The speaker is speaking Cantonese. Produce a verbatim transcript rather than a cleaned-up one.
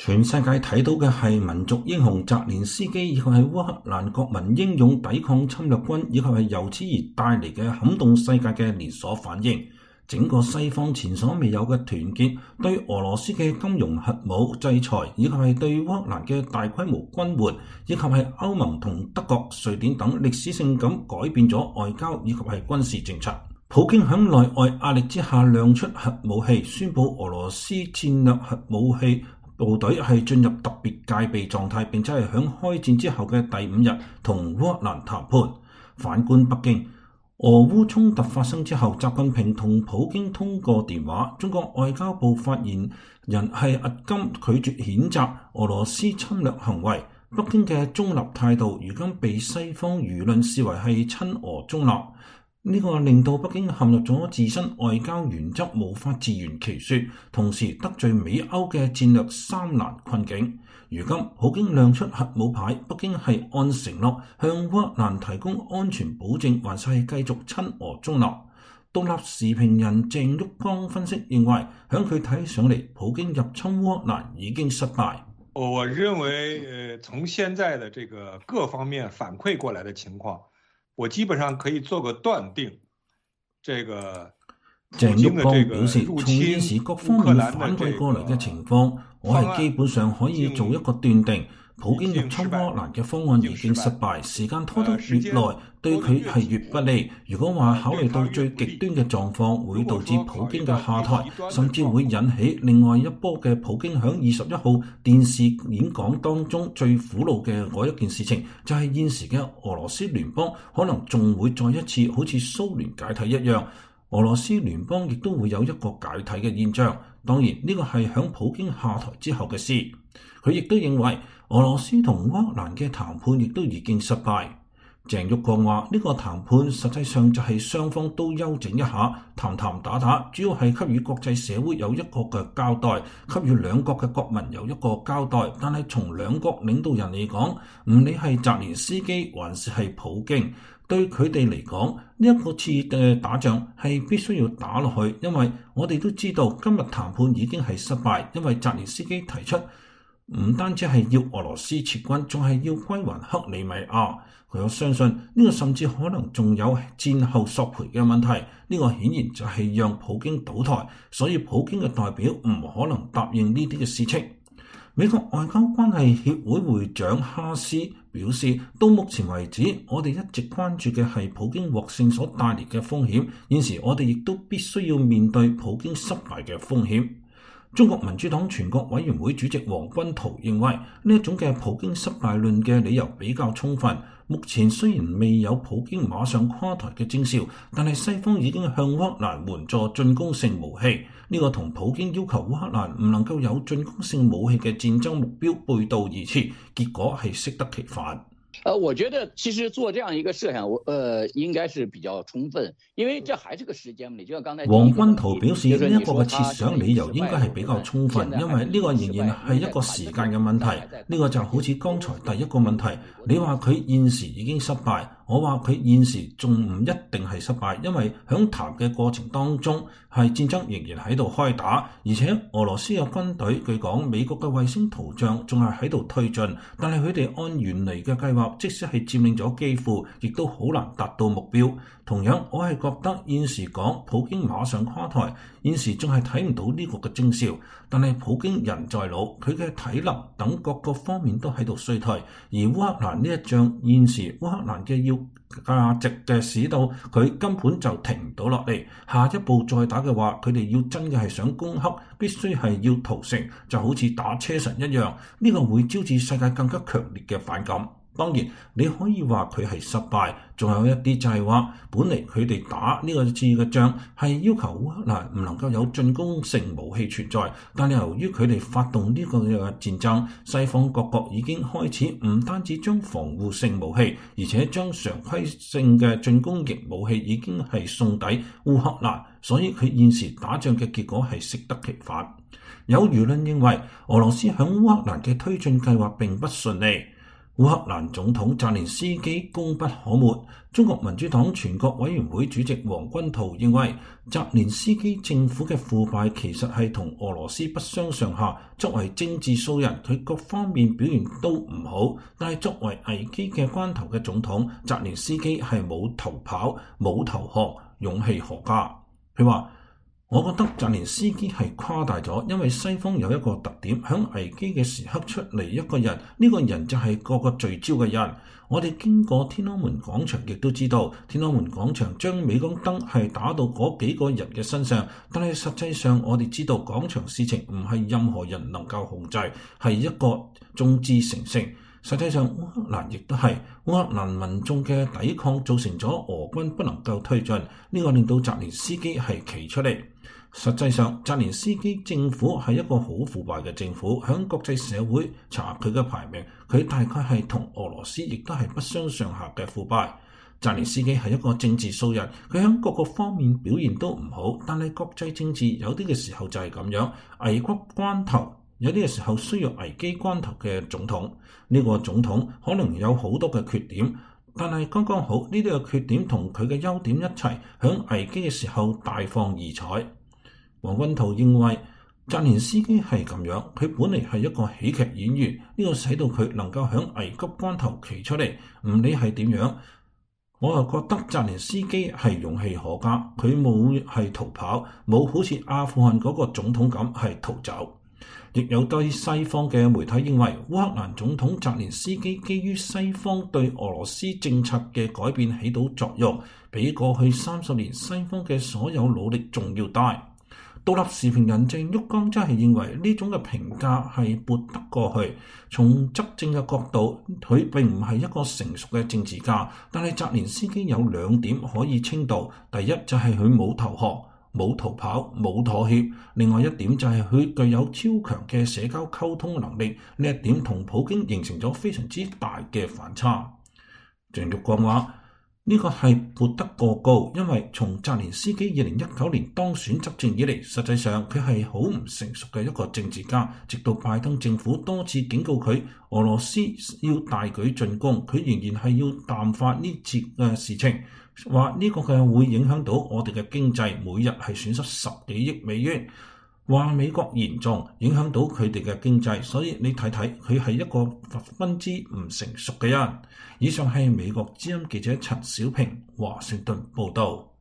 全世界睇到嘅係民族英雄澤連斯基，以及係烏克蘭國民英勇抵抗侵略軍，以及係由此而帶嚟嘅撼動世界嘅連鎖反應。整個西方前所未有嘅團結，對俄羅斯嘅金融核武制裁，以及係對烏克蘭嘅大規模軍援，以及係歐盟同德國、瑞典等歷史性咁改變咗外交以及係軍事政策。普京喺內外壓力之下亮出核武器，宣布俄羅斯戰略核武器部隊係進入特別戒備狀態，並且係響開戰之後嘅第五日同烏克蘭談判。反觀北京，俄烏衝突發生之後，習近平同普京通過電話，中國外交部發言人係阿金拒絕譴責俄羅斯侵略行為。北京嘅中立態度如今被西方輿論視為係親俄中立，呢個令到北京陷入咗自身外交原則無法自圓其說，同時得罪美歐嘅戰略三難困境。如今普京亮出核武牌，北京係按承諾向烏克蘭提供安全保證，還是係繼續親俄中立？獨立時評人鄭旭光分析認為，響佢睇上嚟，普京入侵烏克蘭已經失敗。 我認為，呃，從現在的這個各方面反饋過來的情況，我基本上可以做個斷定，這個鄭旭光表示，從現時各方面反饋過嚟嘅情況，我係基本上可以做一個斷定，普京入侵烏克蘭嘅方案已經失敗，時間拖得越耐，對佢係越不利。如果話考慮到最極端嘅狀況，會導致普京嘅下台，甚至會引起另外一波嘅普京響二十一號電視演講當中最苦惱嘅嗰一件事情，就係現時嘅俄羅斯聯邦可能仲會再一次好似蘇聯解體一樣。俄羅斯聯邦亦都會有一個解體嘅現象，當然呢個係響普京下台之後嘅事。佢亦都認為俄羅斯同烏克蘭嘅談判亦都已經失敗。鄭旭光話：呢個談判實際上就係雙方都休整一下，談談打打，主要係給予國際社會有一個嘅交代，給予兩國嘅國民有一個交代。但係從兩國領導人嚟講，唔理係澤連斯基還是係普京，對佢哋嚟講，呢一個次嘅打仗係必須要打落去，因為我哋都知道今日談判已經係失敗，因為澤連斯基提出唔單止係要俄羅斯撤軍，仲係要歸還克里米亞。佢我相信呢個甚至可能仲有戰後索賠嘅問題。呢個顯然就係讓普京倒台，所以普京嘅代表唔可能答應呢啲嘅事情。美國外交關係協會會長哈斯表示，到目前為止，我哋一直關注嘅係普京獲勝所帶嚟嘅風險。現時我哋亦都必須要面對普京失敗嘅風險。中國民主黨全國委員會主席王軍濤認為，呢一種嘅普京失敗論嘅理由比較充分。目前雖然未有普京馬上垮台嘅徵兆，但係西方已經向烏克蘭援助進攻性武器，呢個同普京要求烏克蘭唔能夠有進攻性武器嘅戰爭目標背道而馳，結果係適得其反。 呃，我覺得其實做這樣一個設想，我呃應該是比較充分，因為這還是個時間問題。就像剛才王軍濤表示，呢一個嘅設想理由應該係比較充分，因為呢個仍然係一個時間嘅問題。呢個就好似剛才第一個問題，你話佢現時已經失敗，我話佢現時仲唔一定係失敗，因為響談嘅過程當中係戰爭仍然喺度開打，而且俄羅斯嘅軍隊據講美國嘅衛星圖像仲係喺度推進，但係佢哋按原嚟嘅計劃，即使係佔領咗基輔，亦都好難達到目標。同樣，我係覺得現時講普京馬上垮台，現時仲係睇唔到呢個嘅徵兆。但係普京人在老，佢嘅體能等各個方面都喺度衰退。而烏克蘭呢一仗，現時烏克蘭嘅要價值嘅使到佢根本就停唔到落嚟。下一步再打嘅話，佢哋要真嘅係想攻克，必須係要屠城，就好似打車臣一樣。呢個會招致世界更加強烈嘅反感。當然，你可以話佢係失敗，仲有一啲就係話，本嚟佢哋打呢個次嘅仗係要求烏克蘭唔能夠有進攻性武器存在，但係由於佢哋發動呢個嘅戰爭，西方各國已經開始唔單止將防護性武器，而且將常規性嘅進攻型武器已經係送抵烏克蘭，所以佢現時打仗嘅結果係適得其反。有輿論認為，俄羅斯響烏克蘭嘅推進計劃並不順利。 烏克蘭總統澤連斯基功不可沒。中國民主黨全國委員會主席王軍濤認為，澤連斯基政府嘅腐敗其實係同俄羅斯不相上下。作為政治素人，佢各方面表現都唔好，但係作為危機嘅關頭嘅總統，澤連斯基係冇逃跑、冇投降，勇氣可嘉。佢話：我覺得澤連斯基係誇大咗，因為西方有一個特點，響危機嘅時刻出嚟一個人，呢個人就係個個聚焦嘅人。我哋經過天安門廣場，亦都知道天安門廣場將鎂光燈係打到嗰幾個人嘅身上，但係實際上我哋知道廣場事情唔係任何人能夠控制，係一個眾志成城。實際上烏克蘭亦都係烏克蘭民眾嘅抵抗造成咗俄軍不能夠推進，呢個令到澤連斯基係企出嚟。實際上，澤連斯基政府係一個好腐敗嘅政府，響國際社會查佢嘅排名，佢大概係同俄羅斯亦都係不相上下嘅腐敗。澤連斯基係一個政治素人，佢響各個方面表現都唔好，但係國際政治有啲嘅時候就係咁樣，危急關頭有啲嘅時候需要危機關頭嘅總統。呢個總統可能有好多嘅缺點，但係剛剛好呢啲嘅缺點同佢嘅優點一齊，響危機嘅時候大放異彩。王軍濤認為澤連斯基係咁樣，佢本嚟係一個喜劇演員，呢個使到佢能夠響危急關頭企出嚟，唔理係點樣，我又覺得澤連斯基係勇氣可嘉，佢冇係逃跑，冇好似阿富汗嗰個總統咁係逃走。亦有對西方嘅媒體認為，烏克蘭總統澤連斯基基於西方對俄羅斯政策嘅改變起到作用，比過去三十年西方嘅所有努力仲要大。獨立時評人鄭旭光真係認為呢種嘅評價係撥得過去。從執政嘅角度，佢並唔係一個成熟嘅政治家，但係澤連斯基有兩點可以稱道：第一就係佢冇投降、冇逃跑、冇妥協；另外一點就係佢具有超強嘅社交溝通能力，呢一點同普京形成咗非常之大嘅反差。鄭旭光話：呢個係撥得過高，因為從澤連斯基二零一九年當選執政以嚟，實際上佢係好唔成熟嘅一個政治家。直到拜登政府多次警告佢俄羅斯要大舉進攻，佢仍然係要淡化呢次嘅事情，話呢個嘅會影響到我哋嘅經濟，每日係損失十幾億美元。話美國嚴重影響到佢哋嘅經濟，所以你睇睇佢係一個十分之唔成熟嘅人。以上係美國之音記者陳小平華盛頓報道。